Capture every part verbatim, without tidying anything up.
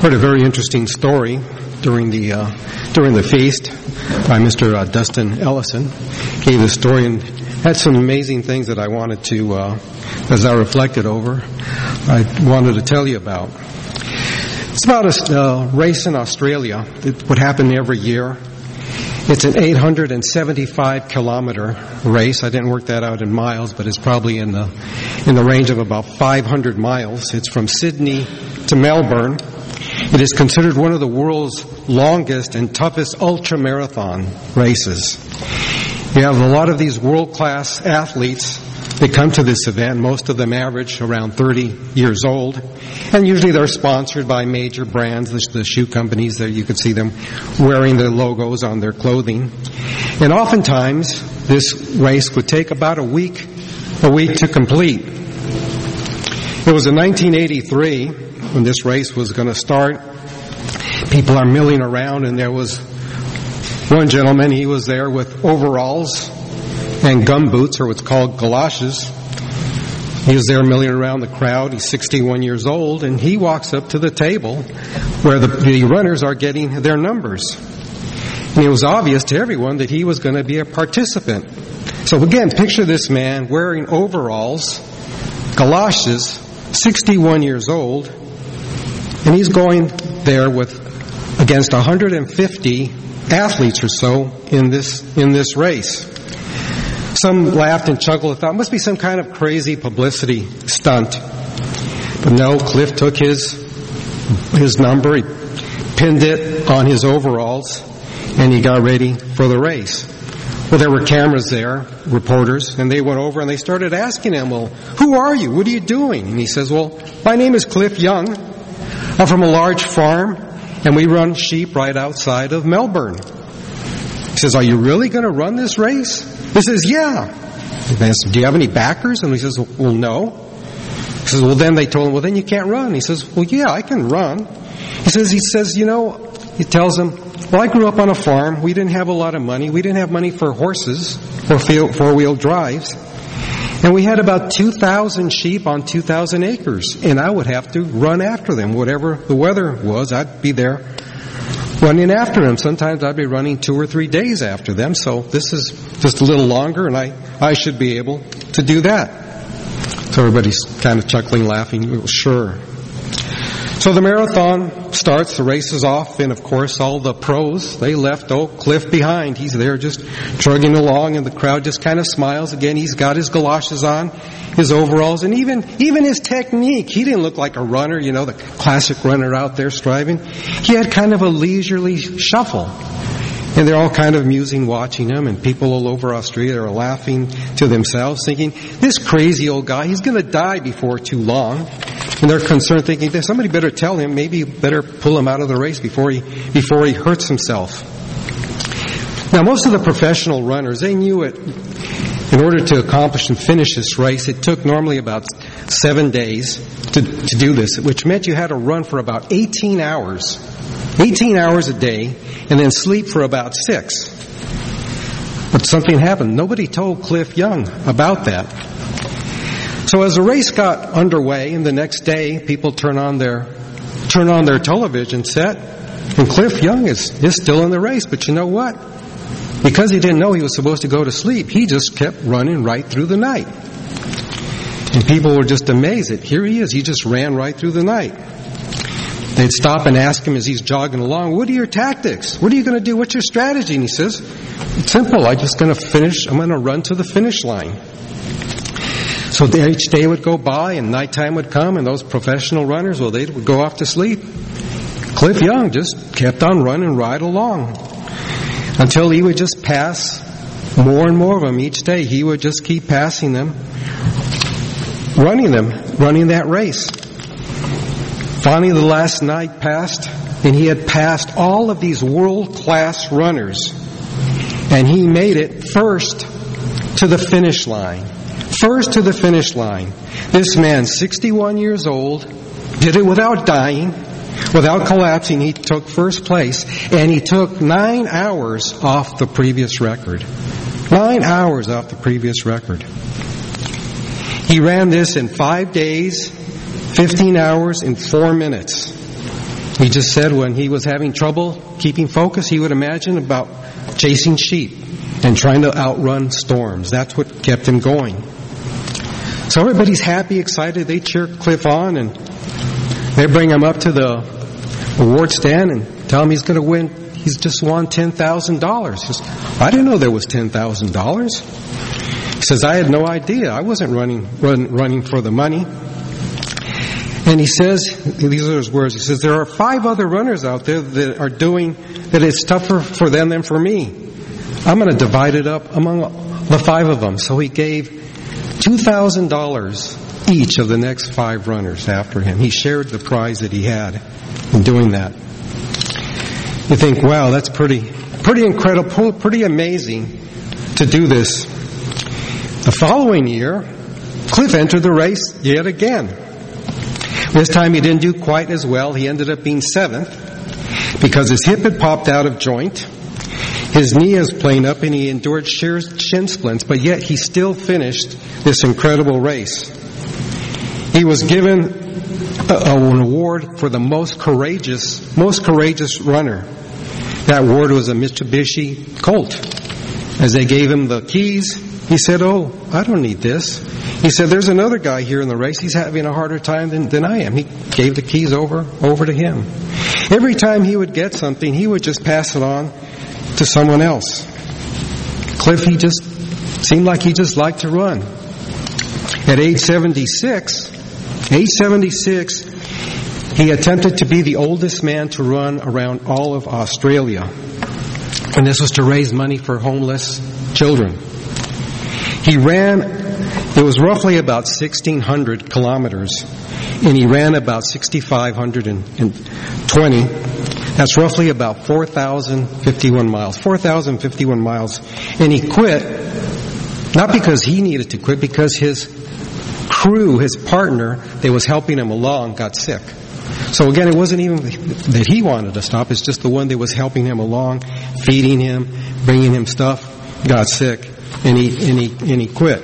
heard a very interesting story during the uh, during the feast by Mister Uh, Dustin Ellison. Gave a story and had some amazing things that I wanted to, uh, as I reflected over, I wanted to tell you about. It's about a uh, race in Australia. It would happen every year. It's an eight hundred seventy-five kilometer race. I didn't work that out in miles, but it's probably in the in the range of about five hundred miles. It's from Sydney to Melbourne. It is considered one of the world's longest and toughest ultra-marathon races. You have a lot of these world-class athletes that come to this event. Most of them average around thirty years old. And usually they're sponsored by major brands, the, the shoe companies. There you can see them wearing their logos on their clothing. And oftentimes this race would take about a week, a week to complete. It was in nineteen eighty-three when this race was going to start. People are milling around, and there was one gentleman, he was there with overalls and gumboots, or what's called galoshes. He was there milling around the crowd. He's sixty-one years old, and he walks up to the table where the, the runners are getting their numbers. And it was obvious to everyone that he was going to be a participant. So again, picture this man wearing overalls, galoshes, sixty-one years old, and he's going there with against one hundred fifty athletes or so in this in this race. Some laughed and chuckled and thought it must be some kind of crazy publicity stunt. But no, Cliff took his his number, he pinned it on his overalls, and he got ready for the race. Well, there were cameras there, reporters, and they went over and they started asking him, well, who are you? What are you doing? And he says, well, my name is Cliff Young. I'm from a large farm, and we run sheep right outside of Melbourne. He says, are you really going to run this race? He says, yeah. They asked him, do you have any backers? And he says, well, no. He says, well, then they told him, well, then you can't run. He says, well, yeah, I can run. He says, he says, you know, he tells him, well, I grew up on a farm. We didn't have a lot of money. We didn't have money for horses or four-wheel drives. And we had about two thousand sheep on two thousand acres. And I would have to run after them. Whatever the weather was, I'd be there running after them. Sometimes I'd be running two or three days after them. So this is just a little longer, and I, I should be able to do that. So everybody's kind of chuckling, laughing. Well, sure. So the marathon starts, the race is off, and of course all the pros, they left old Cliff behind. He's there just trudging along, and the crowd just kind of smiles. Again, he's got his galoshes on, his overalls, and even even his technique. He didn't look like a runner, you know, the classic runner out there striving. He had kind of a leisurely shuffle. And they're all kind of musing watching him, and people all over Australia are laughing to themselves, thinking, this crazy old guy, he's going to die before too long. And they're concerned, thinking, somebody better tell him, maybe better pull him out of the race before he before he hurts himself. Now, most of the professional runners, they knew it. In order to accomplish and finish this race, it took normally about seven days to, to do this, which meant you had to run for about eighteen hours. eighteen hours a day, and then sleep for about six. But something happened. Nobody told Cliff Young about that. So as the race got underway, and the next day people turn on their turn on their television set, and Cliff Young is, is still in the race. But you know what? Because he didn't know he was supposed to go to sleep, he just kept running right through the night. And people were just amazed that here he is. He just ran right through the night. They'd stop and ask him as he's jogging along, what are your tactics? What are you going to do? What's your strategy? And he says, it's simple. I'm just going to finish. I'm going to run to the finish line. So each day would go by and nighttime would come, and those professional runners, well, they would go off to sleep. Cliff Young just kept on running right along until he would just pass more and more of them each day. He would just keep passing them, running them, running that race. Finally, the last night passed, and he had passed all of these world-class runners, and he made it first to the finish line. First to the finish line. This man, sixty-one years old, did it without dying, without collapsing. He took first place, and he took nine hours off the previous record. Nine hours off the previous record. He ran this in five days, fifteen hours, and four minutes. He just said when he was having trouble keeping focus, he would imagine about chasing sheep and trying to outrun storms. That's what kept him going. So everybody's happy, excited. They cheer Cliff on, and they bring him up to the award stand and tell him he's going to win. He's just won ten thousand dollars. He says, I didn't know there was ten thousand dollars. He says, I had no idea. I wasn't running, run, running for the money. And he says, these are his words, he says, there are five other runners out there that are doing, that it's tougher for them than for me. I'm going to divide it up among the five of them. So he gave two thousand dollars each of the next five runners after him. He shared the prize that he had in doing that. You think, wow, that's pretty, pretty incredible, pretty amazing to do this. The following year, Cliff entered the race yet again. This time he didn't do quite as well. He ended up being seventh because his hip had popped out of joint. His knee is playing up and he endured shin splints, but yet he still finished this incredible race. He was given a, an award for the most courageous, most courageous runner. That award was a Mitsubishi Colt. As they gave him the keys, he said, oh, I don't need this. He said, there's another guy here in the race. He's having a harder time than, than I am. He gave the keys over, over to him. Every time he would get something, he would just pass it on to someone else. Cliff, he just seemed like he just liked to run. At age seventy-six, age seventy-six, he attempted to be the oldest man to run around all of Australia. And this was to raise money for homeless children. He ran, it was roughly about sixteen hundred kilometers, and he ran about six thousand five hundred twenty. That's roughly about four thousand fifty-one miles. four thousand fifty-one miles. And he quit, not because he needed to quit, because his crew, his partner that was helping him along, got sick. So again, it wasn't even that he wanted to stop, it's just the one that was helping him along, feeding him, bringing him stuff, got sick, and he, and he, and he quit.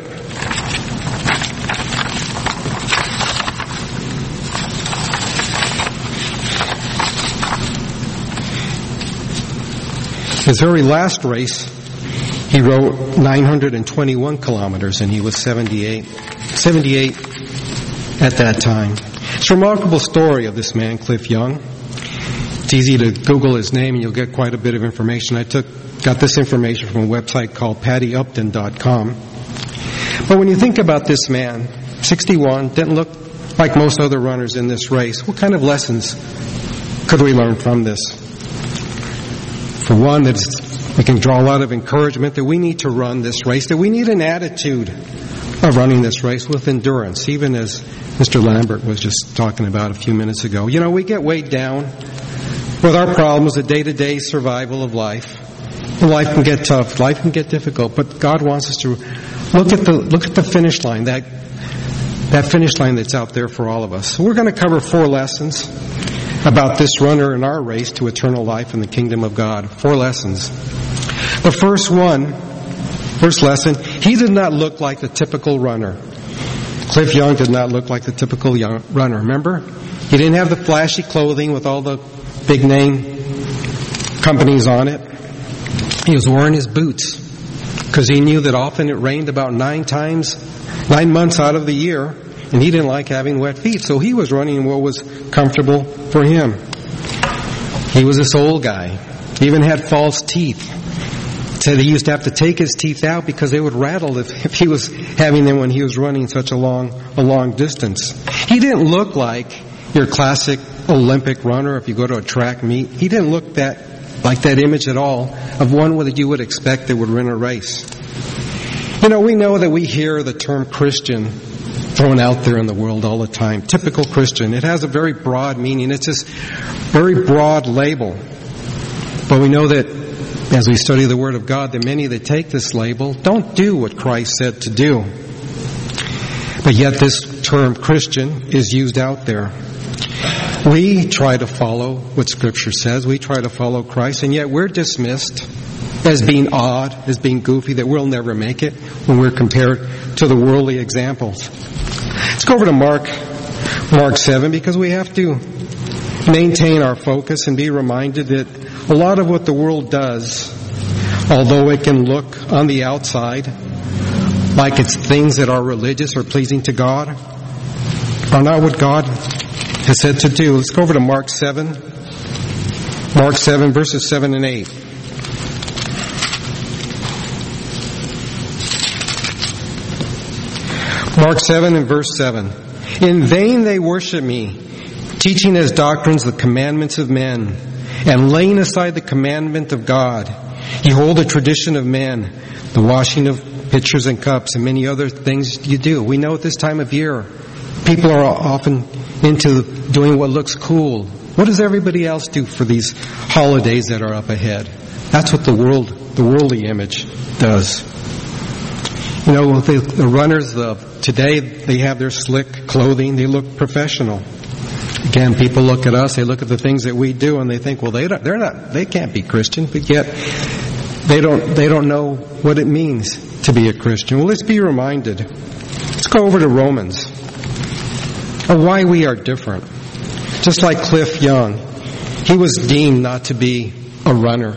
His very last race, he rode nine hundred twenty-one kilometers, and he was seventy-eight, seventy-eight at that time. It's a remarkable story of this man, Cliff Young. It's easy to Google his name and you'll get quite a bit of information. I took got this information from a website called patty upton dot com. But when you think about this man, sixty-one, didn't look like most other runners in this race, what kind of lessons could we learn from this? For one, that we can draw a lot of encouragement that we need to run this race, that we need an attitude of running this race with endurance, even as Mister Lambert was just talking about a few minutes ago. You know, we get weighed down with our problems, the day-to-day survival of life. And life can get tough, life can get difficult, but God wants us to look at the look at the finish line, that that finish line that's out there for all of us. So we're going to cover four lessons about this runner in our race to eternal life in the kingdom of God. Four lessons. The first one, first lesson, he did not look like the typical runner. Cliff Young did not look like the typical young runner. Remember? He didn't have the flashy clothing with all the big name companies on it. He was wearing his boots because he knew that often it rained about nine times, nine months out of the year, and he didn't like having wet feet, so he was running in what was comfortable for him. He was this old guy. He even had false teeth. Said he used to have to take his teeth out because they would rattle if, if he was having them when he was running such a long, a long distance. He didn't look like your classic Olympic runner if you go to a track meet. He didn't look that like that image at all of one that you would expect that would win a race. You know, we know that we hear the term Christian thrown out there in the world all the time. Typical Christian. It has a very broad meaning. It's this very broad label. But we know that as we study the Word of God, that many that take this label don't do what Christ said to do. But yet this term Christian is used out there. We try to follow what Scripture says. We try to follow Christ, and yet we're dismissed as being odd, as being goofy, that we'll never make it when we're compared to the worldly examples. Let's go over to Mark, Mark seven, because we have to maintain our focus and be reminded that a lot of what the world does, although it can look on the outside like it's things that are religious or pleasing to God, are not what God has said to do. Let's go over to Mark seven. Mark seven, verses seven and eight. Mark seven and verse seven. In vain they worship me, teaching as doctrines the commandments of men, and laying aside the commandment of God. You hold the tradition of men, the washing of pitchers and cups, and many other things you do. We know at this time of year, people are often into doing what looks cool. What does everybody else do for these holidays that are up ahead? That's what the world, the worldly image does. You know, the, the runners the, today, they have their slick clothing. They look professional. Again, people look at us, they look at the things that we do, and they think, well, they don't, they're not, they can't be Christian, but yet they don't, they don't know what it means to be a Christian. Well, let's be reminded. Let's go over to Romans. Of why we are different. Just like Cliff Young, he was deemed not to be a runner.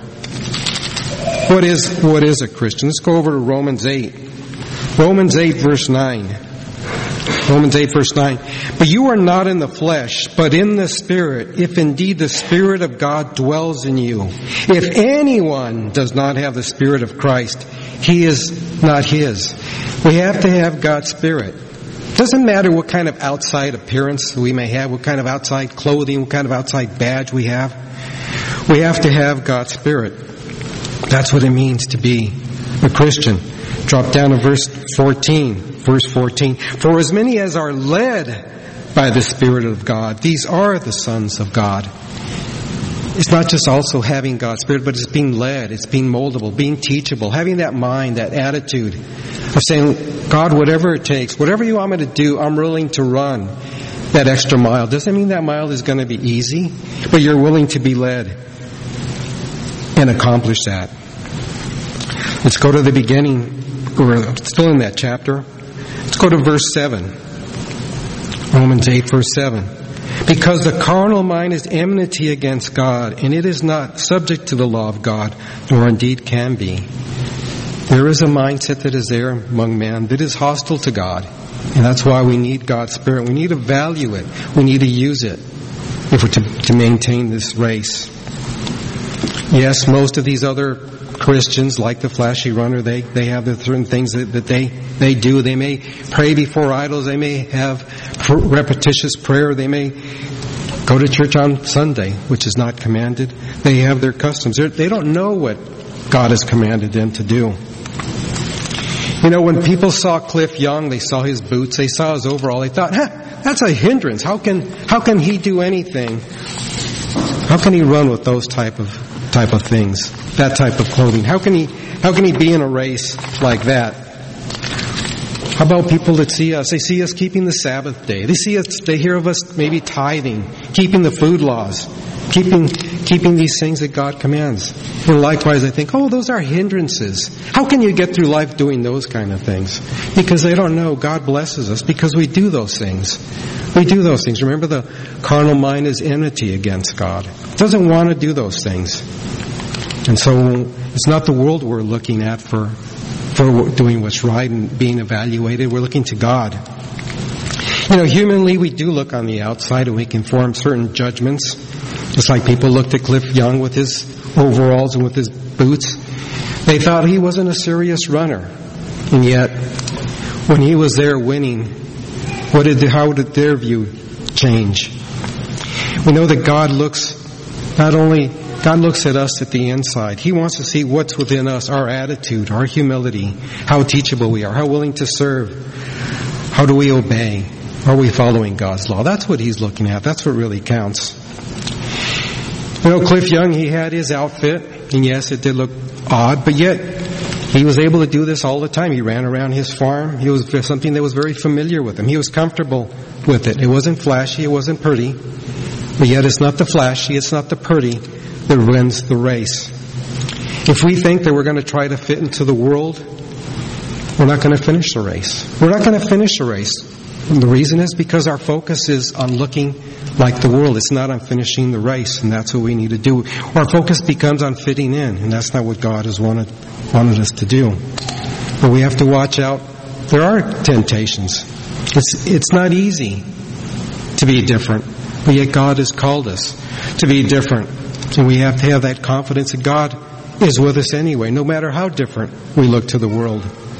What is, what is a Christian? Let's go over to Romans eight. Romans eight verse nine. Romans eight verse nine. But you are not in the flesh, but in the Spirit, if indeed the Spirit of God dwells in you. If anyone does not have the Spirit of Christ, he is not his. We have to have God's Spirit. It doesn't matter what kind of outside appearance we may have, what kind of outside clothing, what kind of outside badge we have. We have to have God's Spirit. That's what it means to be a Christian. Drop down to verse fourteen. Verse fourteen. For as many as are led by the Spirit of God, these are the sons of God. It's not just also having God's Spirit, but it's being led, it's being moldable, being teachable, having that mind, that attitude of saying, God, whatever it takes, whatever you want me to do, I'm willing to run that extra mile. Doesn't mean that mile is going to be easy, but you're willing to be led and accomplish that. Let's go to the beginning. We're still in that chapter. Let's go to verse seven. Romans eight, verse seven. Because the carnal mind is enmity against God, and it is not subject to the law of God, nor indeed can be. There is a mindset that is there among men that is hostile to God. And that's why we need God's Spirit. We need to value it. We need to use it if we're to, to maintain this race. Yes, most of these other Christians, like the flashy runner, they, they have the certain things that, that they, they do. They may pray before idols. They may have pr- repetitious prayer. They may go to church on Sunday, which is not commanded. They have their customs. They're, they don't know what God has commanded them to do. You know, when people saw Cliff Young, they saw his boots, they saw his overall, they thought, huh, that's a hindrance. How can, how can he do anything? How can he run with those type of, type of things? That type of clothing? How can he, how can he be in a race like that? How about people that see us? They see us keeping the Sabbath day. They see us, they hear of us maybe tithing, keeping the food laws, keeping, keeping these things that God commands. And likewise, I think, oh, those are hindrances. How can you get through life doing those kind of things? Because they don't know God blesses us because we do those things. We do those things. Remember, the carnal mind is enmity against God. It doesn't want to do those things. And so it's not the world we're looking at for, for doing what's right and being evaluated. We're looking to God. You know, humanly, we do look on the outside and we can form certain judgments. Just like people looked at Cliff Young with his overalls and with his boots. They thought he wasn't a serious runner. And yet, when he was there winning, what did the, how did their view change? We know that God looks, not only, God looks at us at the inside. He wants to see what's within us, our attitude, our humility, how teachable we are, how willing to serve, how do we obey, are we following God's law? That's what He's looking at. That's what really counts. You know, Cliff Young, he had his outfit, and yes, it did look odd, but yet he was able to do this all the time. He ran around his farm. It was something that was very familiar with him. He was comfortable with it. It wasn't flashy, it wasn't pretty, but yet it's not the flashy, it's not the pretty that wins the race. If we think that we're going to try to fit into the world, we're not going to finish the race. We're not going to finish the race. And the reason is because our focus is on looking like the world. It's not on finishing the race, and that's what we need to do. Our focus becomes on fitting in, and that's not what God has wanted, wanted us to do. But we have to watch out. There are temptations. It's, it's not easy to be different, but yet God has called us to be different. And we have to have that confidence that God is with us anyway, no matter how different we look to the world.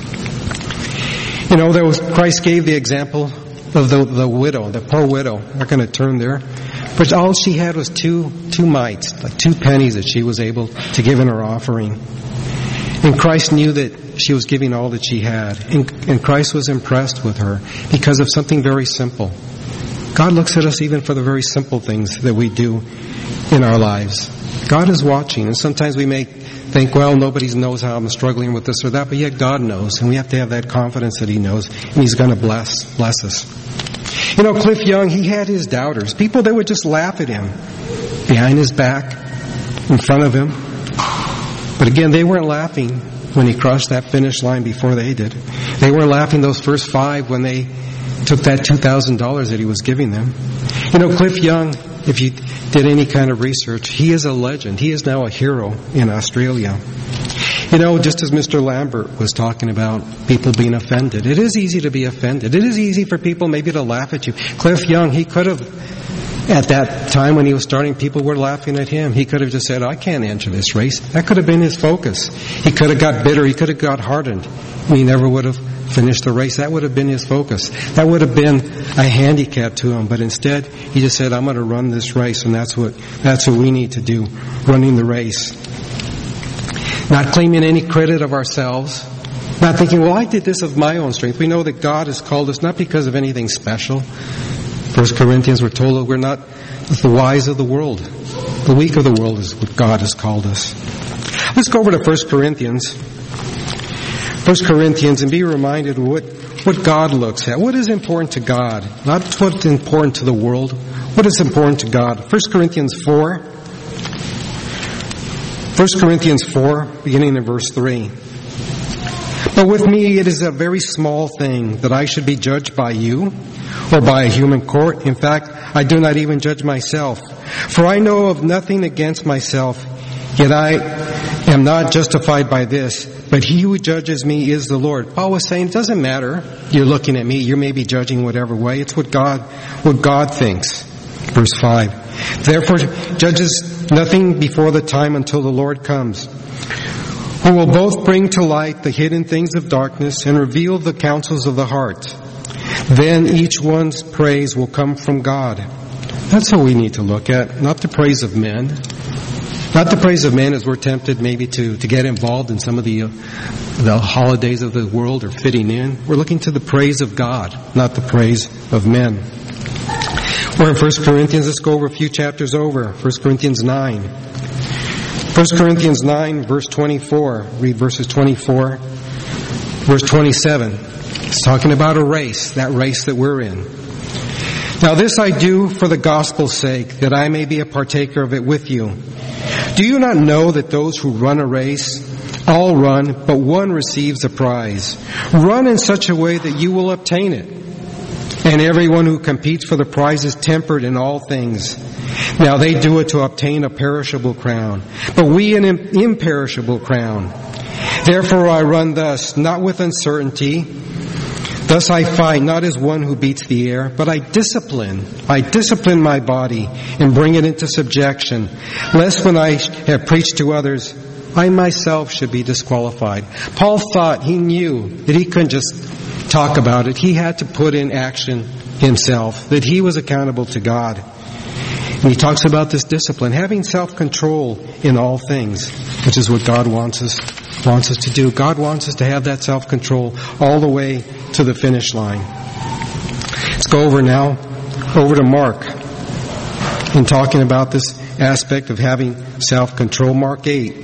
You know, there was, Christ gave the example of the, the widow, the poor widow. I'm not going to turn there. But all she had was two, two mites, like two pennies that she was able to give in her offering. And Christ knew that she was giving all that she had. And, and Christ was impressed with her because of something very simple. God looks at us even for the very simple things that we do in our lives. God is watching, and sometimes we may think, well, nobody knows how I'm struggling with this or that, but yet God knows, and we have to have that confidence that He knows, and He's going to bless bless us. You know, Cliff Young, he had his doubters, people that would just laugh at him behind his back, in front of him. But again, they weren't laughing when he crossed that finish line before they did. They weren't laughing those first five when they took that two thousand dollars that he was giving them. You know, Cliff Young, if you did any kind of research, he is a legend. He is now a hero in Australia. You know, just as Mister Lambert was talking about people being offended, it is easy to be offended. It is easy for people maybe to laugh at you. Cliff Young, he could have, at that time when he was starting, people were laughing at him. He could have just said, I can't enter this race. That could have been his focus. He could have got bitter. He could have got hardened. He never would have finished the race. That would have been his focus. That would have been a handicap to him. But instead, he just said, I'm going to run this race, and that's what that's what we need to do, running the race. Not claiming any credit of ourselves. Not thinking, well, I did this of my own strength. We know that God has called us not because of anything special. First Corinthians, we're told that we're not the wise of the world. The weak of the world is what God has called us. Let's go over to First Corinthians. First Corinthians, and be reminded of what, what God looks at. What is important to God? Not what's important to the world. What is important to God? First Corinthians four. First Corinthians four, beginning in verse three. But with me it is a very small thing that I should be judged by you or by a human court. In fact, I do not even judge myself. For I know of nothing against myself, yet I am not justified by this. But he who judges me is the Lord. Paul was saying, it doesn't matter. You're looking at me. You may be judging whatever way. It's what God, what God thinks. Verse five. Therefore, judges nothing before the time until the Lord comes, who will both bring to light the hidden things of darkness and reveal the counsels of the heart. Then each one's praise will come from God. That's what we need to look at, not the praise of men. Not the praise of men as we're tempted maybe to, to get involved in some of the, uh, the holidays of the world or fitting in. We're looking to the praise of God, not the praise of men. We're in First Corinthians. Let's go over a few chapters over. First Corinthians nine. First Corinthians nine, verse twenty-four. Read verses twenty-four, verse twenty-seven. It's talking about a race, that race that we're in. Now this I do for the gospel's sake, that I may be a partaker of it with you. Do you not know that those who run a race all run, but one receives a prize? Run in such a way that you will obtain it. And everyone who competes for the prize is tempered in all things. Now they do it to obtain a perishable crown, but we an imperishable crown. Therefore I run thus, not with uncertainty. Thus I fight, not as one who beats the air, but I discipline. I discipline my body and bring it into subjection, lest when I have preached to others, I myself should be disqualified. Paul thought, he knew that he couldn't just talk about it. He had to put in action himself, that he was accountable to God. And he talks about this discipline, having self-control in all things, which is what God wants us wants us to do. God wants us to have that self-control all the way to the finish line. Let's go over now, over to Mark, in talking about this aspect of having self-control. Mark eight.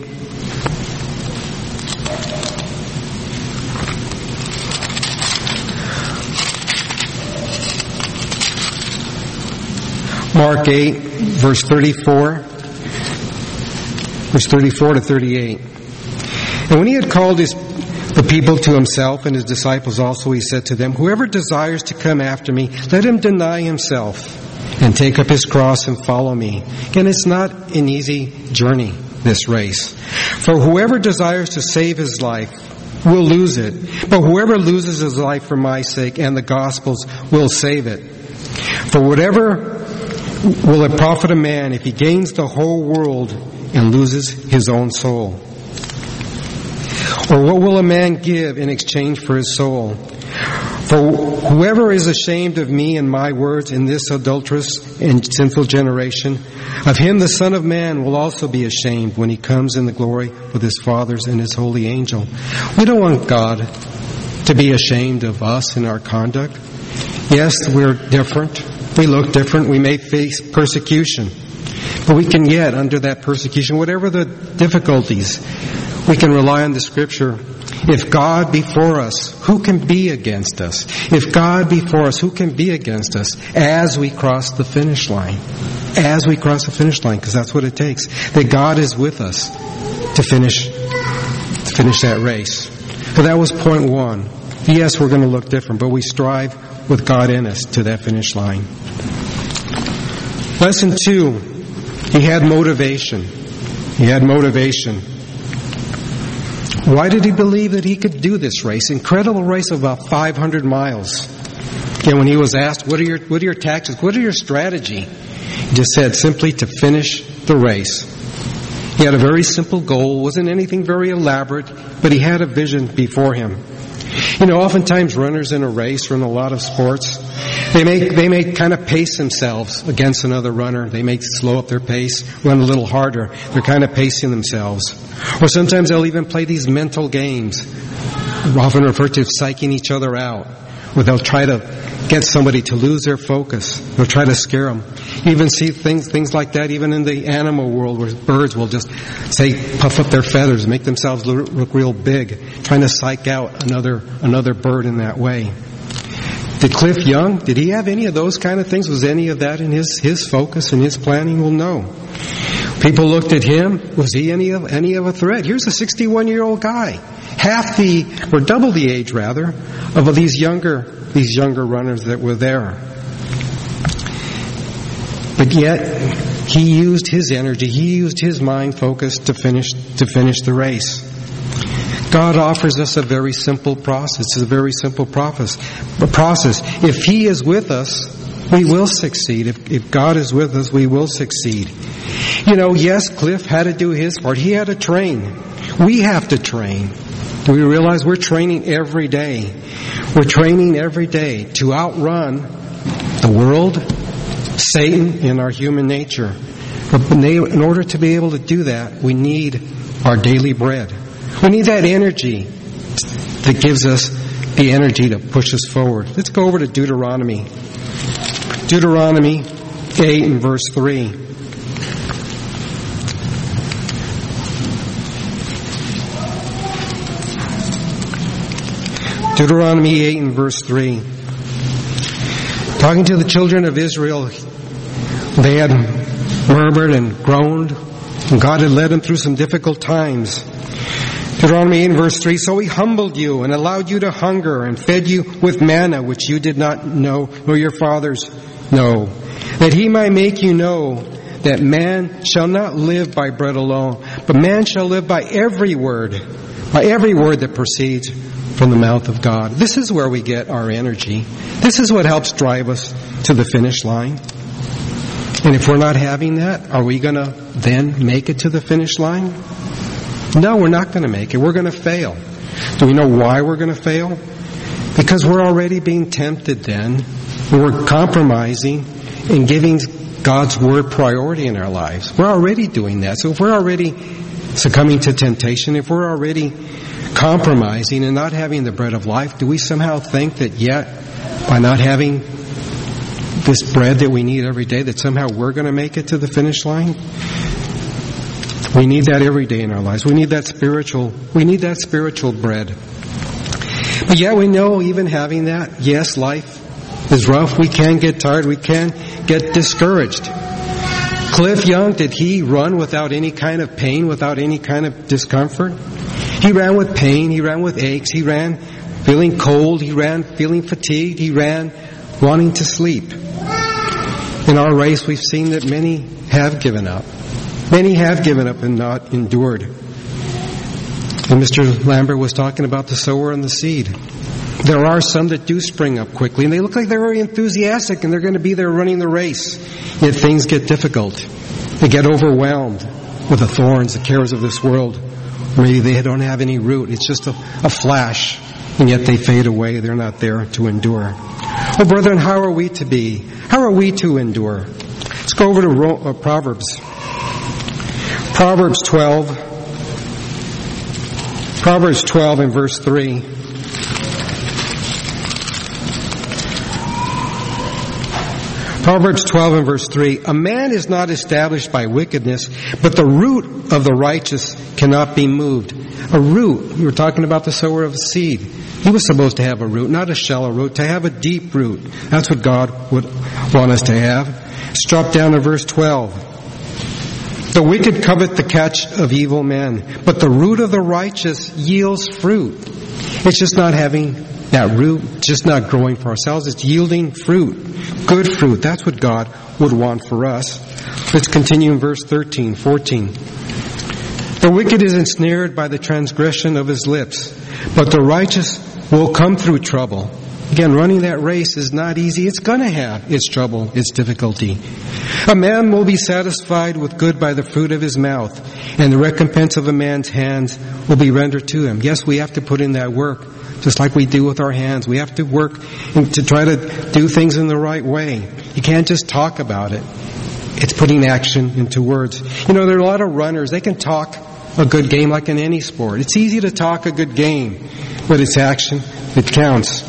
Mark eight, verse thirty-four, verse thirty-four to thirty-eight. And when he had called his, the people to himself and his disciples also, he said to them, "Whoever desires to come after me, let him deny himself and take up his cross and follow me." And it's not an easy journey, this race. "For whoever desires to save his life will lose it. But whoever loses his life for my sake and the gospel's will save it. For whatever will it profit a man if he gains the whole world and loses his own soul? Or what will a man give in exchange for his soul? For whoever is ashamed of me and my words in this adulterous and sinful generation, of him the Son of Man will also be ashamed when he comes in the glory with his fathers and his holy angel." We don't want God to be ashamed of us in our conduct. Yes, we're different. We look different. We may face persecution. But we can yet, under that persecution, whatever the difficulties, we can rely on the Scripture. If God be for us, who can be against us? If God be for us, who can be against us as we cross the finish line? As we cross the finish line, because that's what it takes. That God is with us to finish, to finish that race. So that was point one. Yes, we're going to look different, but we strive with God in us to that finish line. Lesson two, he had motivation. He had motivation. Why did he believe that he could do this race? Incredible race of about five hundred miles. And when he was asked, what are your, what are your tactics? What are your strategy? He just said simply to finish the race. He had a very simple goal. It wasn't anything very elaborate, but he had a vision before him. You know, oftentimes runners in a race or in a lot of sports, they may, they may kind of pace themselves against another runner. They may slow up their pace, run a little harder. They're kind of pacing themselves. Or sometimes they'll even play these mental games, often referred to as psyching each other out, where they'll try to get somebody to lose their focus. They'll try to scare them. You even see things, things like that even in the animal world, where birds will just, say, puff up their feathers, make themselves look, look real big, trying to psych out another, another bird in that way. Did Cliff Young, did he have any of those kind of things? Was any of that in his, his focus and his planning? Well, no. People looked at him. Was he any of, any of a threat? Here's a sixty-one-year-old guy. Half the, or double the age rather, of these younger, these younger runners that were there. But yet, he used his energy, he used his mind focus to finish, to finish the race. God offers us a very simple process. It's a very simple process. process. If He is with us, we will succeed. If, if God is with us, we will succeed. You know, yes, Cliff had to do his part. He had to train. We have to train. Do we realize we're training every day? We're training every day to outrun the world, Satan, and our human nature. But in order to be able to do that, we need our daily bread. We need that energy that gives us the energy to push us forward. Let's go over to Deuteronomy. Deuteronomy eight and verse three. Deuteronomy eight and verse three. Talking to the children of Israel, they had murmured and groaned, and God had led them through some difficult times. Deuteronomy eight and verse three, "So He humbled you and allowed you to hunger and fed you with manna which you did not know, nor your fathers know, that He might make you know that man shall not live by bread alone, but man shall live by every word, by every word that proceeds from the mouth of God." This is where we get our energy. This is what helps drive us to the finish line. And if we're not having that, are we going to then make it to the finish line? No, we're not going to make it. We're going to fail. Do we know why we're going to fail? Because we're already being tempted then. We're compromising and giving God's Word priority in our lives. We're already doing that. So if we're already succumbing to temptation, if we're already compromising and not having the bread of life, do we somehow think that yet, by not having this bread that we need every day, that somehow we're going to make it to the finish line? We need that every day in our lives. We need that spiritual, we need that spiritual bread. But yet we know even having that, yes, life is rough. We can get tired. We can get discouraged. Cliff Young, did he run without any kind of pain, without any kind of discomfort? He ran with pain. He ran with aches. He ran feeling cold. He ran feeling fatigued. He ran wanting to sleep. In our race, we've seen that many have given up. Many have given up and not endured. And Mister Lambert was talking about the sower and the seed. There are some that do spring up quickly, and they look like they're very enthusiastic, and they're going to be there running the race. Yet things get difficult. They get overwhelmed with the thorns, the cares of this world. Maybe they don't have any root. It's just a, a flash, and yet they fade away. They're not there to endure. Well, brethren, how are we to be? How are we to endure? Let's go over to Ro- uh, Proverbs. Proverbs twelve. Proverbs twelve and verse three. Proverbs twelve and verse three. A man is not established by wickedness, but the root of the righteous cannot be moved. A root. We were talking about the sower of seed. He was supposed to have a root, not a shallow root, to have a deep root. That's what God would want us to have. Let's drop down to verse twelve. The wicked covet the catch of evil men, but the root of the righteous yields fruit. It's just not having that root, just not growing for ourselves. It's yielding fruit, good fruit. That's what God would want for us. Let's continue in verse thirteen, fourteen. The wicked is ensnared by the transgression of his lips, but the righteous will come through trouble. Again, running that race is not easy. It's going to have its trouble, its difficulty. A man will be satisfied with good by the fruit of his mouth, and the recompense of a man's hands will be rendered to him. Yes, we have to put in that work, just like we do with our hands. We have to work to try to do things in the right way. You can't just talk about it. It's putting action into words. You know, there are a lot of runners. They can talk a good game like in any sport. It's easy to talk a good game, but it's action that counts.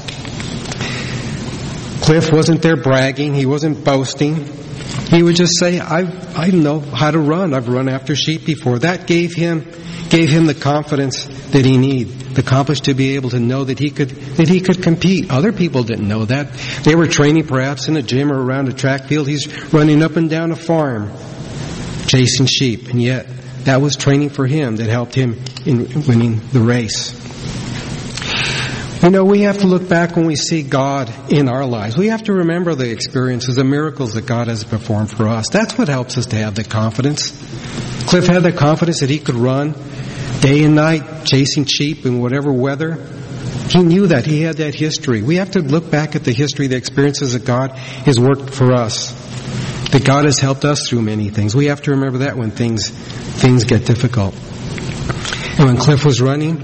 Cliff wasn't there bragging. He wasn't boasting. He would just say, I I know how to run. I've run after sheep before. That gave him gave him the confidence that he needed, the confidence to be able to know that he could that he could compete. Other people didn't know that. They were training perhaps in a gym or around a track field. He's running up and down a farm, chasing sheep, and yet that was training for him that helped him in winning the race. You know, we have to look back when we see God in our lives. We have to remember the experiences, the miracles that God has performed for us. That's what helps us to have the confidence. Cliff had the confidence that he could run day and night, chasing sheep in whatever weather. He knew that. He had that history. We have to look back at the history, the experiences that God has worked for us, that God has helped us through many things. We have to remember that when things things get difficult. And when Cliff was running,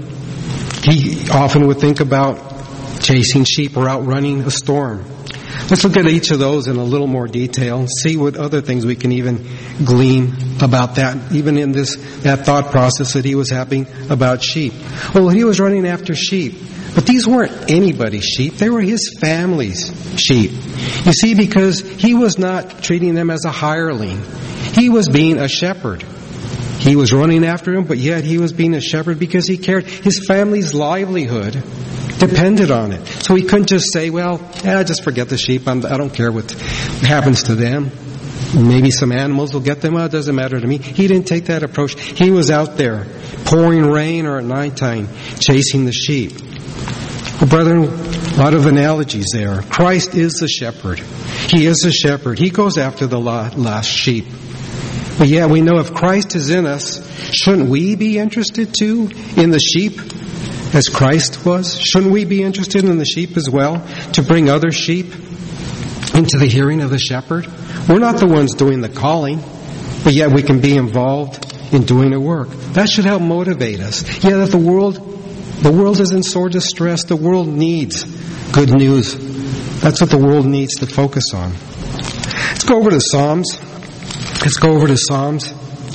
he often would think about chasing sheep or outrunning a storm. Let's look at each of those in a little more detail and see what other things we can even glean about that, even in this that thought process that he was having about sheep. Well, he was running after sheep, but these weren't anybody's sheep. They were his family's sheep. You see, because he was not treating them as a hireling. He was being a shepherd. He was running after him, but yet he was being a shepherd because he cared. His family's livelihood depended on it. So he couldn't just say, well, yeah, just forget the sheep. I'm, I don't care what happens to them. Maybe some animals will get them. Well, it doesn't matter to me. He didn't take that approach. He was out there, pouring rain or at nighttime, chasing the sheep. Well, brethren, a lot of analogies there. Christ is the shepherd. He is the shepherd. He goes after the last sheep. But yeah, we know if Christ is in us, shouldn't we be interested too in the sheep as Christ was? Shouldn't we be interested in the sheep as well, to bring other sheep into the hearing of the shepherd? We're not the ones doing the calling, but yet we can be involved in doing the work. That should help motivate us. Yeah, that the world, the world is in sore distress. The world needs good news. That's what the world needs to focus on. Let's go over to Psalms. Let's go over to Psalms.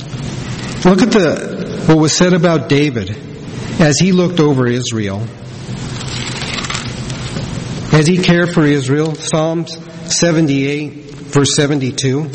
Look at the what was said about David as he looked over Israel. As he cared for Israel. Psalms seventy-eight, verse seventy-two.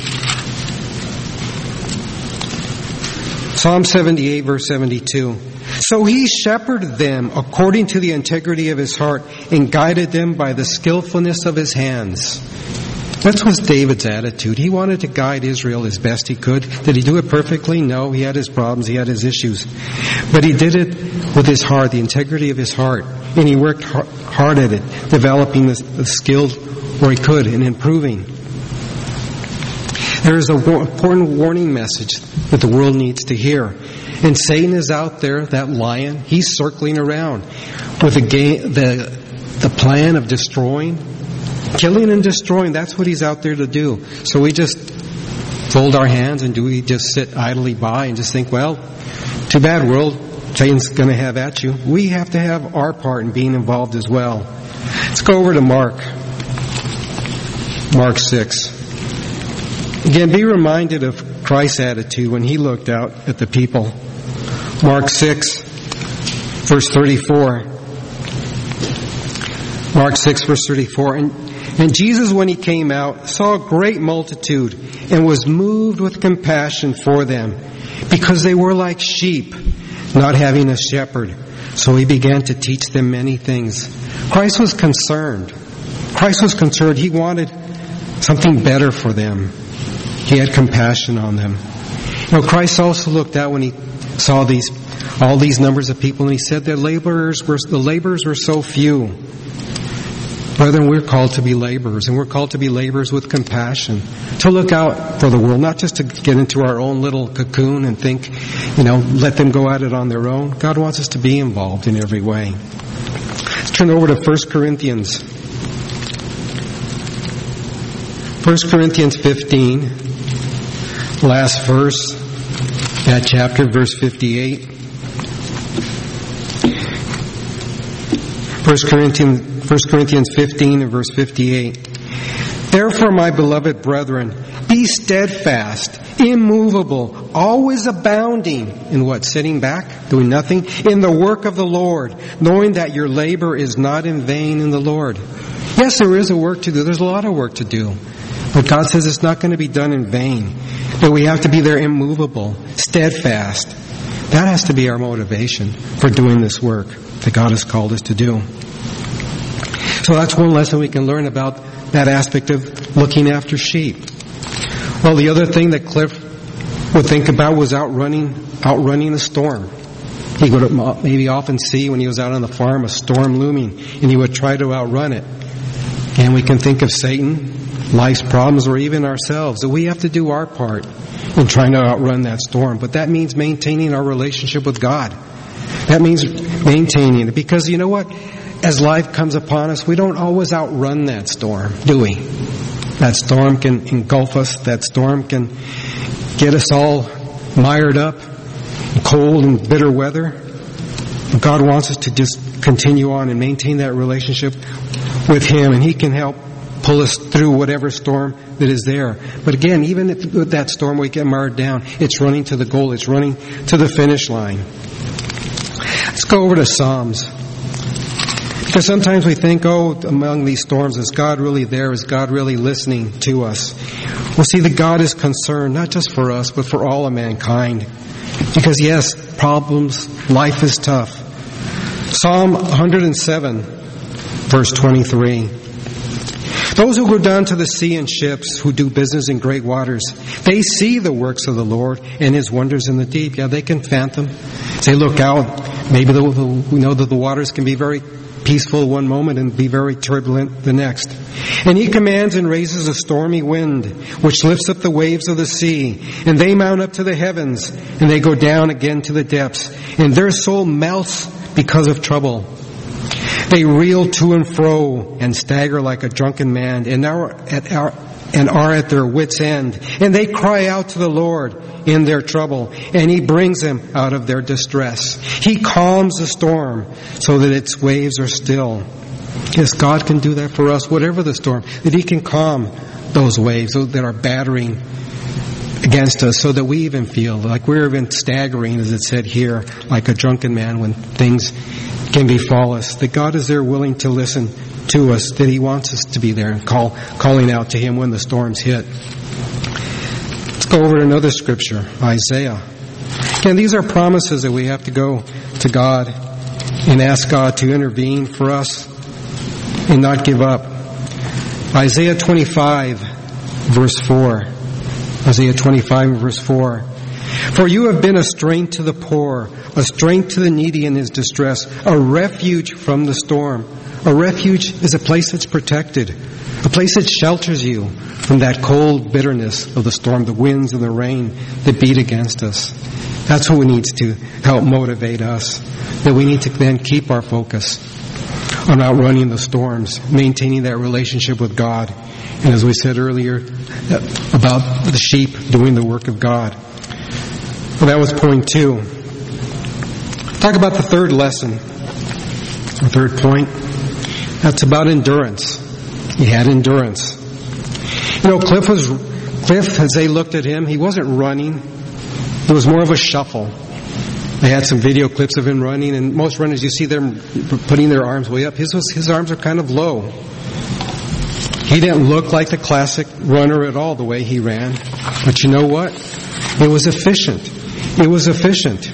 Psalm seventy-eight, verse seventy-two. So he shepherded them according to the integrity of his heart and guided them by the skillfulness of his hands. That was David's attitude. He wanted to guide Israel as best he could. Did he do it perfectly? No. He had his problems. He had his issues. But he did it with his heart, the integrity of his heart. And he worked hard at it, developing the skills where he could and improving. There is an important warning message that the world needs to hear. And Satan is out there, that lion. He's circling around with the, game, the, the plan of destroying, killing and destroying. That's what he's out there to do. So we just fold our hands, and do we just sit idly by and just think, well, too bad, world. Satan's going to have at you. We have to have our part in being involved as well. Let's go over to Mark. Mark six. Again, be reminded of Christ's attitude when he looked out at the people. Mark six, verse thirty-four. Mark six, verse thirty-four. And, and Jesus, when he came out, saw a great multitude and was moved with compassion for them, because they were like sheep, not having a shepherd. So he began to teach them many things. Christ was concerned. Christ was concerned. He wanted something better for them. He had compassion on them. You know, Christ also looked out when he saw these, all these numbers of people, and he said their laborers were, the laborers were so few. Brethren, we're called to be laborers, and we're called to be laborers with compassion, to look out for the world, not just to get into our own little cocoon and think, you know, let them go at it on their own. God wants us to be involved in every way. Let's turn over to First Corinthians. First Corinthians fifteen, last verse, that chapter, verse fifty-eight. First Corinthians First Corinthians fifteen and verse fifty-eight. Therefore, my beloved brethren, be steadfast, immovable, always abounding in what? Sitting back, doing nothing? In the work of the Lord, knowing that your labor is not in vain in the Lord. Yes, there is a work to do. There's a lot of work to do. But God says it's not going to be done in vain. But we have to be there immovable, steadfast. That has to be our motivation for doing this work that God has called us to do. So that's one lesson we can learn about that aspect of looking after sheep. Well, the other thing that Cliff would think about was outrunning, outrunning a storm. He would maybe often see when he was out on the farm a storm looming, and he would try to outrun it. And we can think of Satan, life's problems, or even ourselves. So we have to do our part in trying to outrun that storm. But that means maintaining our relationship with God. That means maintaining it. Because you know what? As life comes upon us, we don't always outrun that storm, do we? That storm can engulf us. That storm can get us all mired up in cold and bitter weather. God wants us to just continue on and maintain that relationship with Him, and He can help pull us through whatever storm that is there. But again, even if with that storm we get mired down, it's running to the goal. It's running to the finish line. Let's go over to Psalms. Because sometimes we think, oh, among these storms, is God really there? Is God really listening to us? Well, see, that God is concerned, not just for us, but for all of mankind. Because yes, problems, life is tough. Psalm one hundred seven, verse twenty-three. Those who go down to the sea in ships, who do business in great waters, they see the works of the Lord and His wonders in the deep. Yeah, they can fathom. They look out. Maybe the, the, we know that the waters can be very peaceful one moment and be very turbulent the next. And He commands and raises a stormy wind, which lifts up the waves of the sea. And they mount up to the heavens, and they go down again to the depths. And their soul melts because of trouble. They reel to and fro and stagger like a drunken man, and are at our, and are at their wits' end. And they cry out to the Lord in their trouble, and He brings them out of their distress. He calms the storm so that its waves are still. Yes, God can do that for us, whatever the storm, that He can calm those waves that are battering against us, so that we even feel like we're even staggering, as it said here, like a drunken man when things can befall us. That God is there willing to listen to us, that He wants us to be there and call, calling out to Him when the storms hit. Let's go over to another scripture, Isaiah. Again, these are promises that we have to go to God and ask God to intervene for us and not give up. Isaiah twenty-five, verse four. Isaiah twenty-five, verse four. For you have been a strength to the poor, a strength to the needy in his distress, a refuge from the storm. A refuge is a place that's protected, a place that shelters you from that cold bitterness of the storm, the winds and the rain that beat against us. That's what needs to help motivate us, that we need to then keep our focus on outrunning the storms, maintaining that relationship with God. And as we said earlier, about the sheep doing the work of God. Well, that was point two. Talk about the third lesson, the third point. That's about endurance. He had endurance. You know, Cliff was, Cliff, as they looked at him, he wasn't running. It was more of a shuffle. They had some video clips of him running, and most runners, you see them putting their arms way up. His was, his arms are kind of low. He didn't look like the classic runner at all, the way he ran. But you know what? It was efficient. It was efficient.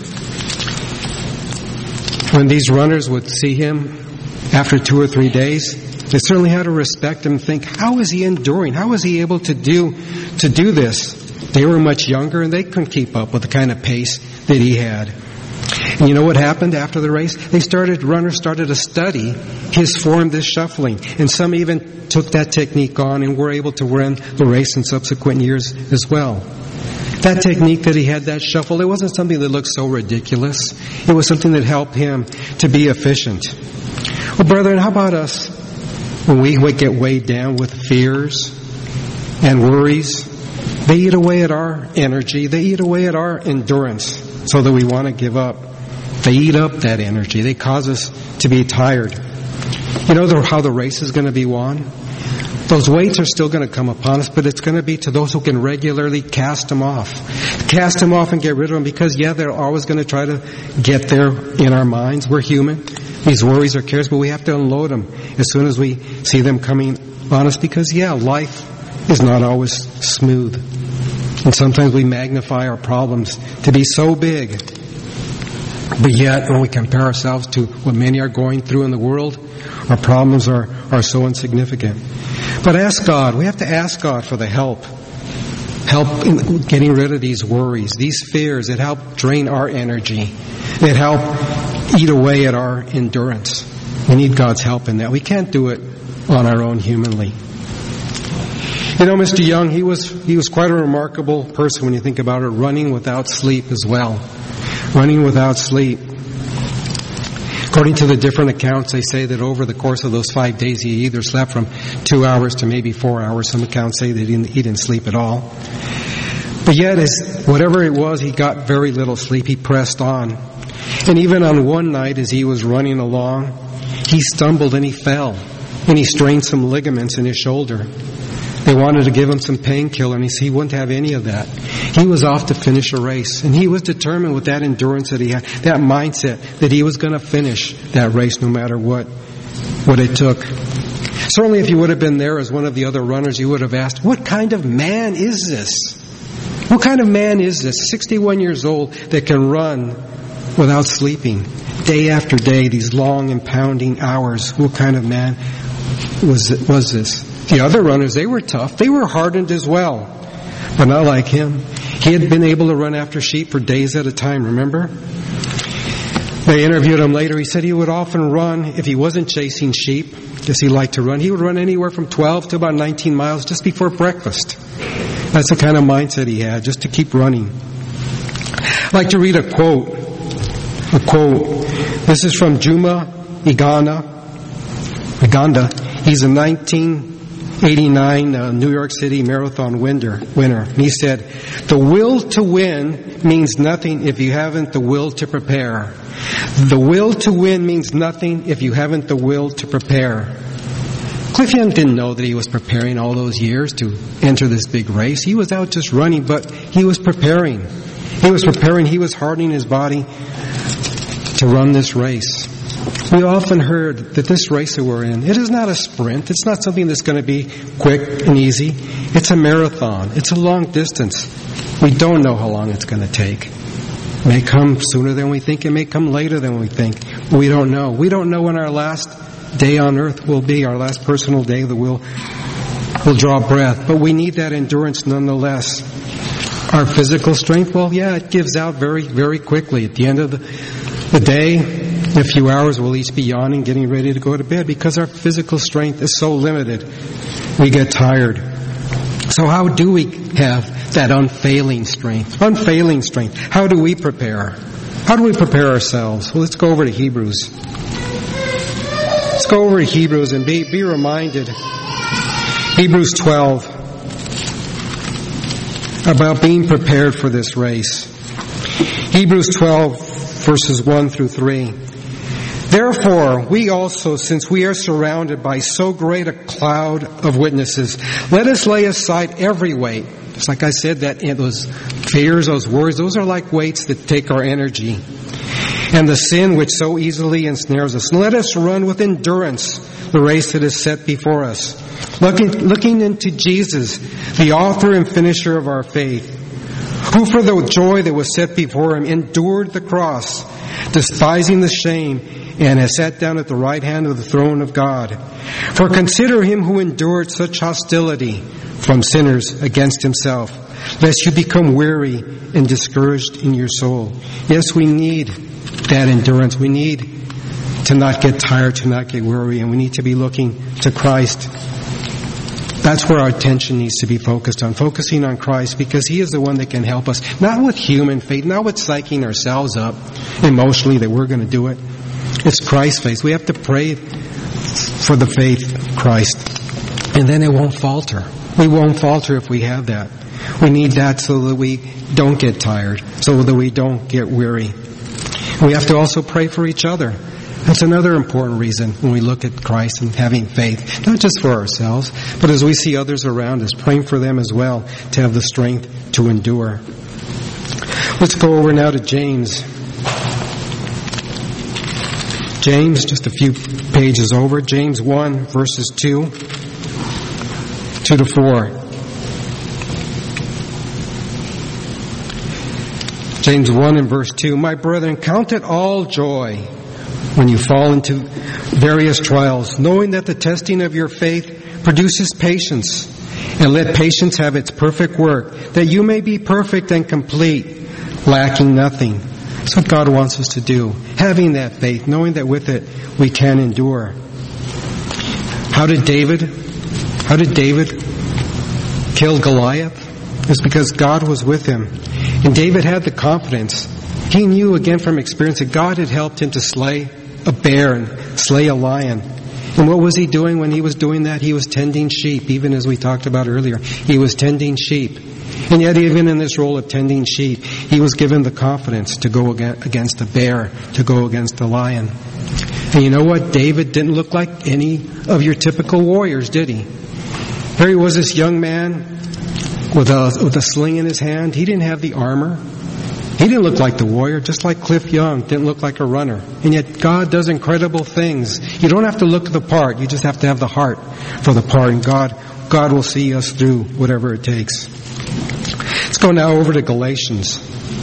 When these runners would see him after two or three days, they certainly had to respect him and think, how is he enduring? How is he able to do to do this? They were much younger and they couldn't keep up with the kind of pace that he had. And you know what happened after the race? They started, runners started to study his form, this shuffling. And some even took that technique on and were able to run the race in subsequent years as well. That technique that he had, that shuffle, it wasn't something that looked so ridiculous. It was something that helped him to be efficient. Well, brethren, how about us when we get weighed down with fears and worries? They eat away at our energy. They eat away at our endurance so that we want to give up. They eat up that energy. They cause us to be tired. You know how the race is going to be won? Those weights are still going to come upon us, but it's going to be to those who can regularly cast them off. Cast them off and get rid of them, because, yeah, they're always going to try to get there in our minds. We're human. These worries or cares, but we have to unload them as soon as we see them coming on us, because, yeah, life is not always smooth. And sometimes we magnify our problems to be so big. But yet, when we compare ourselves to what many are going through in the world, our problems are, are so insignificant. But ask God. We have to ask God for the help. Help in getting rid of these worries, these fears that help drain our energy, that help eat away at our endurance. We need God's help in that. We can't do it on our own humanly. You know, Mister Young, he was he was quite a remarkable person when you think about it, running without sleep as well. Running without sleep. According to the different accounts, they say that over the course of those five days, he either slept from two hours to maybe four hours. Some accounts say that he didn't, he didn't sleep at all. But yet, as whatever it was, he got very little sleep. He pressed on. And even on one night, as he was running along, he stumbled and he fell. And he strained some ligaments in his shoulder. They wanted to give him some painkiller, and he said he wouldn't have any of that. He was off to finish a race, and he was determined with that endurance that he had, that mindset, that he was going to finish that race no matter what, what it took. Certainly if you would have been there as one of the other runners, you would have asked, what kind of man is this? What kind of man is this, sixty-one years old, that can run without sleeping, day after day, these long and pounding hours? What kind of man was was this? The other runners, they were tough. They were hardened as well. But not like him. He had been able to run after sheep for days at a time, remember? They interviewed him later. He said he would often run, if he wasn't chasing sheep, because he liked to run, he would run anywhere from twelve to about nineteen miles just before breakfast. That's the kind of mindset he had, just to keep running. I'd like to read a quote. A quote. This is from Juma Iganda. Iganda. He's a nineteen eighty-nine uh, New York City Marathon winner. winner. And he said, the will to win means nothing if you haven't the will to prepare. The will to win means nothing if you haven't the will to prepare. Cliff Young didn't know that he was preparing all those years to enter this big race. He was out just running, but he was preparing. He was preparing. He was hardening his body to run this race. We often heard that this race that we're in, it is not a sprint. It's not something that's going to be quick and easy. It's a marathon. It's a long distance. We don't know how long it's going to take. It may come sooner than we think. It may come later than we think. We don't know. We don't know when our last day on earth will be, our last personal day that we'll will draw breath, but we need that endurance nonetheless. Our physical strength, well, yeah, it gives out very, very quickly. At the end of the, the day, in a few hours, we'll each be yawning, getting ready to go to bed because our physical strength is so limited. We get tired. So how do we have that unfailing strength? Unfailing strength. How do we prepare? How do we prepare ourselves? Well, let's go over to Hebrews. Let's go over to Hebrews and be, be reminded, Hebrews twelve, about being prepared for this race. Hebrews twelve, verses one through three. Therefore, we also, since we are surrounded by so great a cloud of witnesses, let us lay aside every weight. It's like I said, that those fears, those worries, those are like weights that take our energy. And the sin which so easily ensnares us. Let us run with endurance the race that is set before us. Looking, looking into Jesus, the author and finisher of our faith, who for the joy that was set before him endured the cross, despising the shame, and has sat down at the right hand of the throne of God. For consider him who endured such hostility from sinners against himself, lest you become weary and discouraged in your soul. Yes, we need that endurance. We need to not get tired, to not get weary, and we need to be looking to Christ. That's where our attention needs to be focused on, focusing on Christ, because He is the one that can help us. Not with human faith, not with psyching ourselves up emotionally that we're going to do it. It's Christ's faith. We have to pray for the faith of Christ, and then it won't falter. We won't falter if we have that. We need that so that we don't get tired, so that we don't get weary. We have to also pray for each other. That's another important reason when we look at Christ and having faith, not just for ourselves, but as we see others around us, praying for them as well to have the strength to endure. Let's go over now to James. James, just a few pages over. James one, verses two, two to four. James one and verse two. My brethren, count it all joy when you fall into various trials, knowing that the testing of your faith produces patience. And let patience have its perfect work, that you may be perfect and complete, lacking nothing. That's what God wants us to do. Having that faith, knowing that with it we can endure. How did David, how did David kill Goliath? It's because God was with him. And David had the confidence. He knew again from experience that God had helped him to slay a bear and slay a lion. And what was he doing when he was doing that? He was tending sheep, even as we talked about earlier. He was tending sheep. And yet even in this role of tending sheep, he was given the confidence to go against a bear, to go against a lion. And you know what? David didn't look like any of your typical warriors, did he? Here he was, this young man with a, with a sling in his hand. He didn't have the armor. He didn't look like the warrior, just like Cliff Young didn't look like a runner. And yet God does incredible things. You don't have to look the part. You just have to have the heart for the part. And God, God will see us through whatever it takes. Let's go now over to Galatians.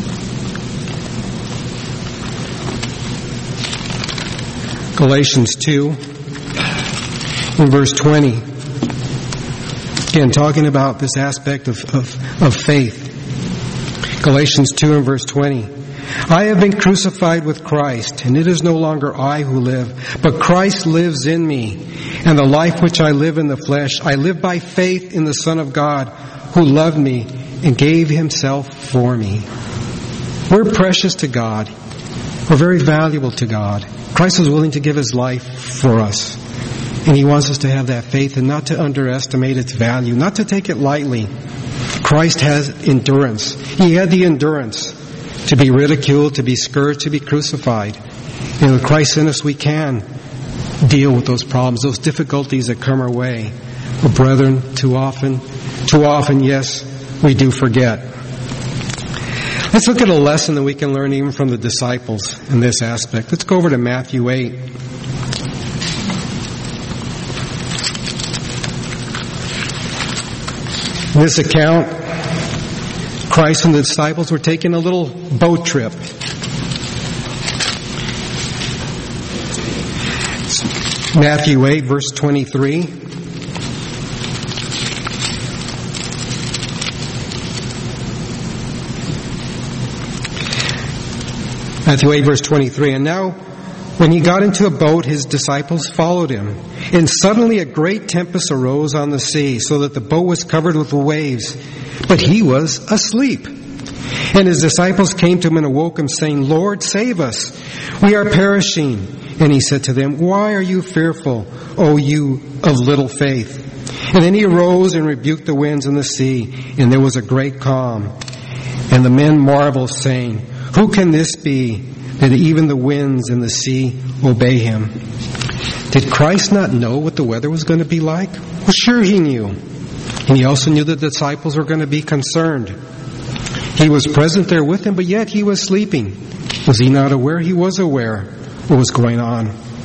Galatians two, in verse twenty. Again, talking about this aspect of, of, of faith. Galatians two and verse twenty. I have been crucified with Christ, and it is no longer I who live, but Christ lives in me. And the life which I live in the flesh, I live by faith in the Son of God, who loved me and gave Himself for me. We're precious to God. We're very valuable to God. Christ was willing to give His life for us. And He wants us to have that faith and not to underestimate its value, not to take it lightly. Christ has endurance. He had the endurance to be ridiculed, to be scourged, to be crucified. And with Christ in us, we can deal with those problems, those difficulties that come our way. But brethren, too often, too often, yes, we do forget. Let's look at a lesson that we can learn even from the disciples in this aspect. Let's go over to Matthew eight. In this account, Christ and the disciples were taking a little boat trip. Matthew eight, verse twenty-three. Matthew eight, verse twenty-three. And now, when he got into a boat, his disciples followed him. And suddenly a great tempest arose on the sea, so that the boat was covered with waves. But he was asleep. And his disciples came to him and awoke him, saying, Lord, save us. We are perishing. And he said to them, why are you fearful, O you of little faith? And then he arose and rebuked the winds and the sea, and there was a great calm. And the men marveled, saying, who can this be, that even the winds and the sea obey him? Did Christ not know what the weather was going to be like? Well, sure he knew. And he also knew that the disciples were going to be concerned. He was present there with them, but yet he was sleeping. Was he not aware? He was aware what was going on.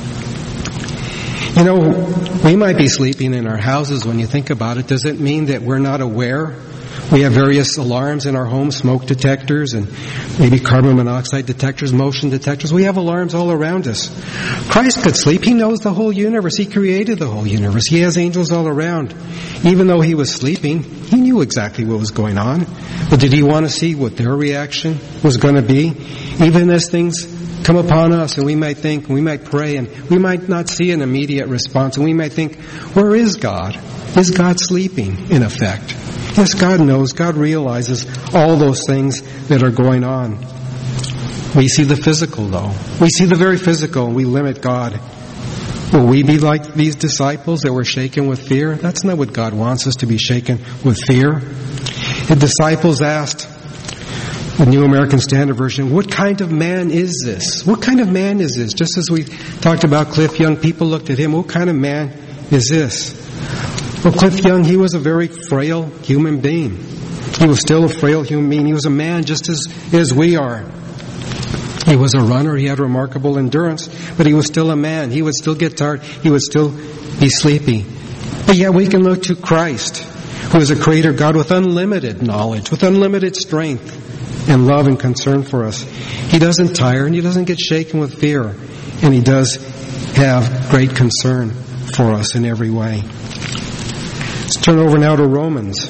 You know, we might be sleeping in our houses when you think about it. Does it mean that we're not aware? We have various alarms in our homes, smoke detectors and maybe carbon monoxide detectors, motion detectors. We have alarms all around us. Christ could sleep. He knows the whole universe. He created the whole universe. He has angels all around. Even though he was sleeping, he knew exactly what was going on. But did he want to see what their reaction was going to be? Even as things come upon us and we might think, we might pray, and we might not see an immediate response, and we might think, where is God? Is God sleeping, in effect? Yes, God knows. God realizes all those things that are going on. We see the physical, though. We see the very physical, and we limit God. Will we be like these disciples that were shaken with fear? That's not what God wants us to be shaken with fear. The disciples asked, the New American Standard Version, what kind of man is this? What kind of man is this? Just as we talked about Cliff Young, people looked at him, what kind of man is this? Well, Cliff Young, he was a very frail human being. He was still a frail human being. He was a man just as, as we are. He was a runner. He had remarkable endurance, but he was still a man. He would still get tired. He would still be sleepy. But yet we can look to Christ, who is a creator God with unlimited knowledge, with unlimited strength and love and concern for us. He doesn't tire and he doesn't get shaken with fear. And he does have great concern for us in every way. Let's turn over now to Romans.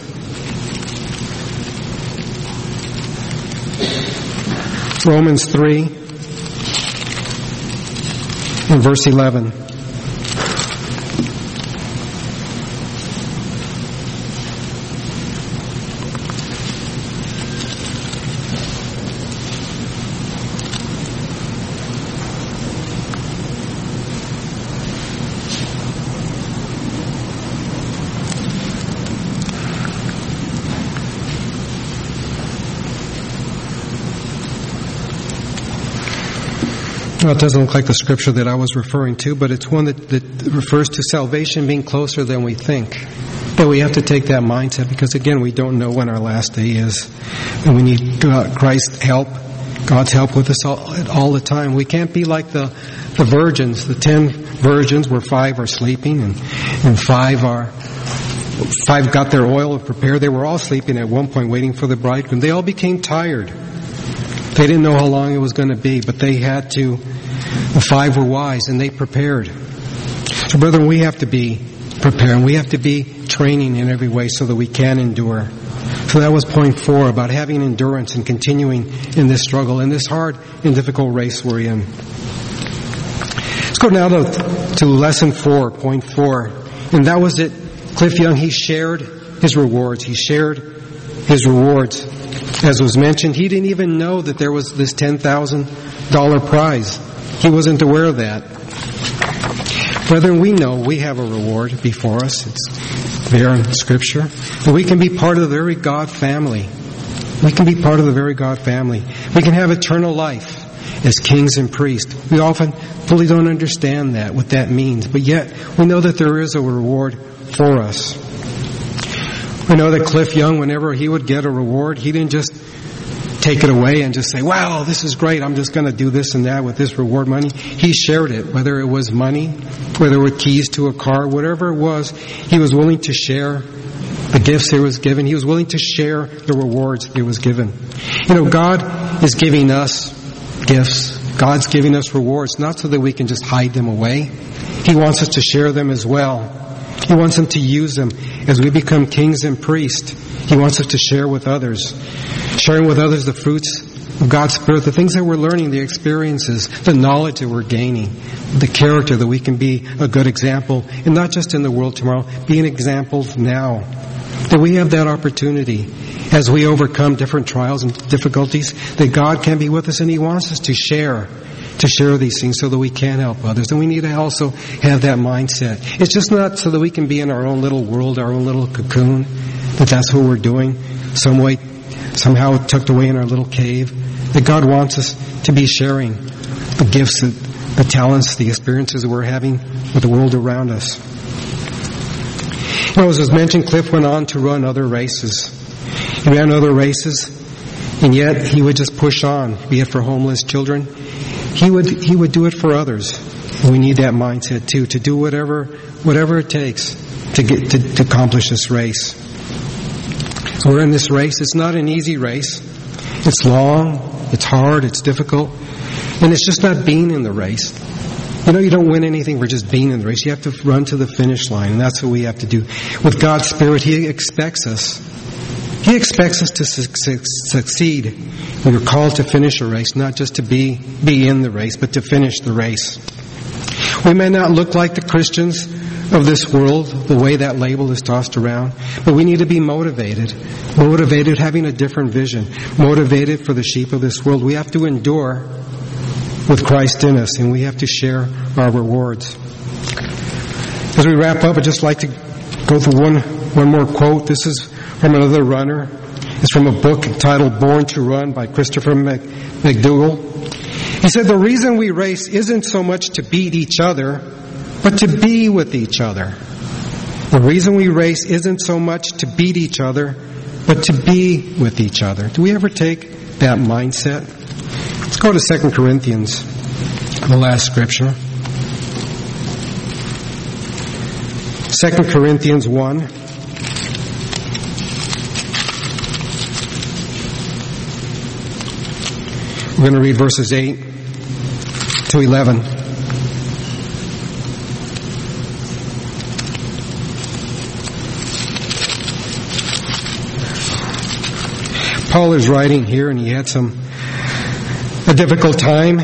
Romans three and verse eleven. Well, it doesn't look like the scripture that I was referring to, but it's one that, that refers to salvation being closer than we think. But we have to take that mindset because, again, we don't know when our last day is. And we need God, Christ's help, God's help with us all, all the time. We can't be like the, the virgins, the ten virgins where five are sleeping and, and five are... Five got their oil prepared. They were all sleeping at one point waiting for the bridegroom. They all became tired. They didn't know how long it was going to be, but they had to. The five were wise, and they prepared. So, brethren, we have to be prepared. We have to be training in every way so that we can endure. So that was point four, about having endurance and continuing in this struggle, in this hard and difficult race we're in. Let's go now to, to lesson four, point four. And that was it. Cliff Young, he shared his rewards. He shared his rewards. As was mentioned, he didn't even know that there was this ten thousand dollars prize. He wasn't aware of that. Brethren, we know we have a reward before us. It's there in Scripture. But we can be part of the very God family. We can be part of the very God family. We can have eternal life as kings and priests. We often fully don't understand that, what that means. But yet, we know that there is a reward for us. We know that Cliff Young, whenever he would get a reward, he didn't just take it away and just say, wow, this is great, I'm just going to do this and that with this reward money. He shared it, whether it was money, whether it were keys to a car, whatever it was, he was willing to share the gifts he was given. He was willing to share the rewards he was given. You know, God is giving us gifts. God's giving us rewards, not so that we can just hide them away. He wants us to share them as well. He wants them to use them as we become kings and priests. He wants us to share with others. Sharing with others the fruits of God's Spirit, the things that we're learning, the experiences, the knowledge that we're gaining, the character that we can be a good example, and not just in the world tomorrow, being examples now. That we have that opportunity as we overcome different trials and difficulties, that God can be with us and He wants us to share, to share these things so that we can help others. And we need to also have that mindset. It's just not so that we can be in our own little world, our own little cocoon, that that's what we're doing, some way, somehow tucked away in our little cave. That God wants us to be sharing the gifts, the, the talents, the experiences that we're having with the world around us. You know, as was mentioned, Cliff went on to run other races. He ran other races, and yet he would just push on, be it for homeless children. He would he would do it for others. And we need that mindset too, to do whatever whatever it takes to get to, to accomplish this race. So we're in this race. It's not an easy race. It's long, it's hard, it's difficult, and it's just not being in the race. You know, you don't win anything for just being in the race. You have to run to the finish line, and that's what we have to do. With God's Spirit, He expects us. He expects us to su- succeed. We are called to finish a race, not just to be, be in the race, but to finish the race. We may not look like the Christians of this world, the way that label is tossed around, but we need to be motivated. Motivated, having a different vision. Motivated for the sheep of this world. We have to endure with Christ in us, and we have to share our rewards. As we wrap up, I'd just like to go through one, one more quote. This is from another runner. It's from a book entitled Born to Run by Christopher Mc, McDougall. He said, the reason we race isn't so much to beat each other, but to be with each other. The reason we race isn't so much to beat each other, but to be with each other. Do we ever take that mindset? Let's go to Second Corinthians, the last scripture. Second Corinthians one. We're going to read verses eight to eleven. Paul is writing here, and he had some a difficult time.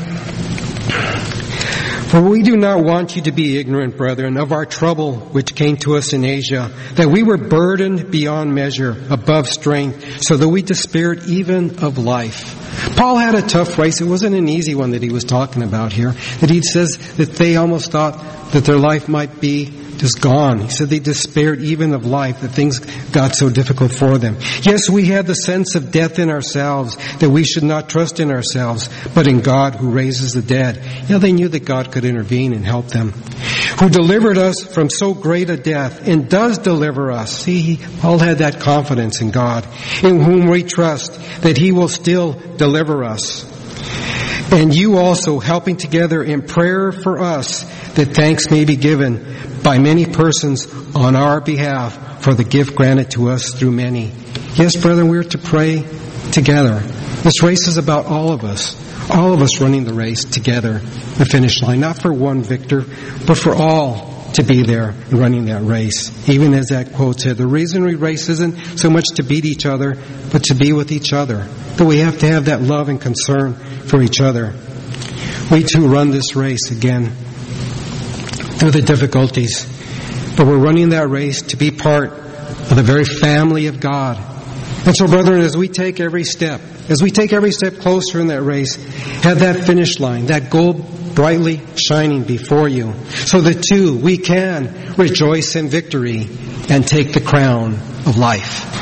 For we do not want you to be ignorant, brethren, of our trouble which came to us in Asia, that we were burdened beyond measure, above strength, so that we despaired even of life. Paul had a tough race. It wasn't an easy one that he was talking about here. That he says that they almost thought that their life might be just gone. He said they despaired even of life, that things got so difficult for them. Yes, we had the sense of death in ourselves, that we should not trust in ourselves, but in God who raises the dead. You know, they knew that God could intervene and help them. Who delivered us from so great a death, and does deliver us. See, Paul had that confidence in God, in whom we trust that He will still deliver us. And you also helping together in prayer for us, that thanks may be given by many persons on our behalf for the gift granted to us through many. Yes, brethren, we're to pray together. This race is about all of us. All of us running the race together, the finish line. Not for one victor, but for all to be there and running that race. Even as that quote said, the reason we race isn't so much to beat each other, but to be with each other. That we have to have that love and concern for each other. We too run this race again through the difficulties, but we're running that race to be part of the very family of God. And so, brethren, as we take every step, as we take every step closer in that race, have that finish line, that goal brightly shining before you, so that too we can rejoice in victory and take the crown of life.